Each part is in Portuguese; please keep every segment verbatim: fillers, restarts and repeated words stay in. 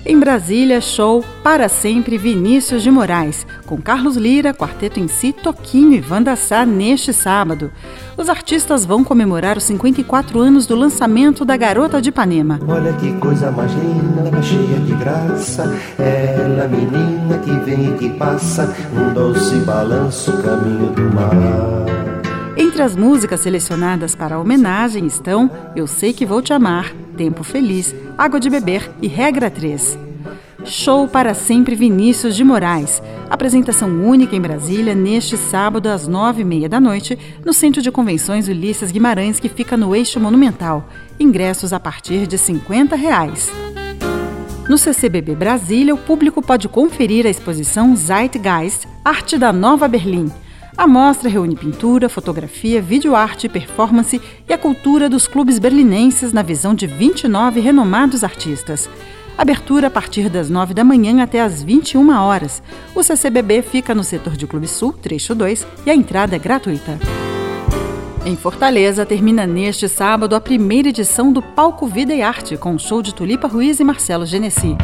Em Brasília, show Para Sempre Vinícius de Moraes, com Carlos Lira, Quarteto em Si, Toquinho e Wanda Sá neste sábado. Os artistas vão comemorar os cinquenta e quatro anos do lançamento da Garota de Ipanema. Olha que coisa mais linda, cheia de graça, ela menina que vem e que passa, um doce balanço, caminho do mar. Entre as músicas selecionadas para a homenagem estão Eu Sei Que Vou Te Amar, Tempo Feliz, Água de Beber e Regra três. Show Para Sempre Vinícius de Moraes. Apresentação única em Brasília neste sábado às nove e meia da noite no Centro de Convenções Ulisses Guimarães, que fica no Eixo Monumental. Ingressos a partir de cinquenta reais. No C C B B Brasília, o público pode conferir a exposição Zeitgeist, Arte da Nova Berlim. A mostra reúne pintura, fotografia, videoarte, performance e a cultura dos clubes berlinenses na visão de vinte e nove renomados artistas. Abertura a partir das nove da manhã até as vinte e uma horas. O C C B B fica no setor de Clube Sul, trecho dois, e a entrada é gratuita. Em Fortaleza, termina neste sábado a primeira edição do Palco Vida e Arte, com o show de Tulipa Ruiz e Marcelo Genesi.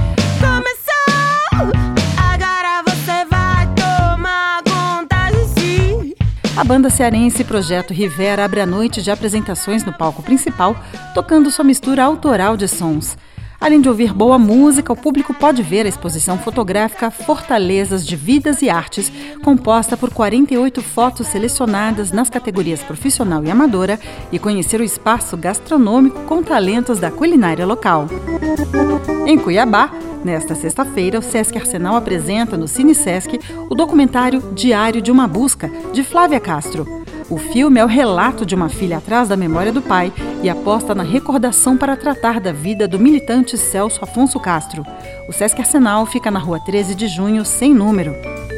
A banda cearense Projeto Rivera abre a noite de apresentações no palco principal, tocando sua mistura autoral de sons. Além de ouvir boa música, o público pode ver a exposição fotográfica Fortalezas de Vidas e Artes, composta por quarenta e oito fotos selecionadas nas categorias profissional e amadora, e conhecer o espaço gastronômico com talentos da culinária local. Em Cuiabá, nesta sexta-feira, o Sesc Arsenal apresenta no Cine Sesc o documentário Diário de uma Busca, de Flávia Castro. O filme é o relato de uma filha atrás da memória do pai e aposta na recordação para tratar da vida do militante Celso Afonso Castro. O Sesc Arsenal fica na rua treze de junho, sem número.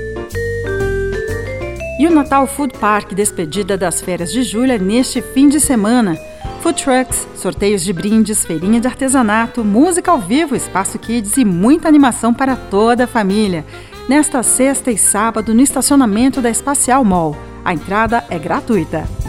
E o Natal Food Park, despedida das férias de julho, é neste fim de semana. Food trucks, sorteios de brindes, feirinha de artesanato, música ao vivo, espaço kids e muita animação para toda a família. Nesta sexta e sábado, no estacionamento da Espacial Mall. A entrada é gratuita.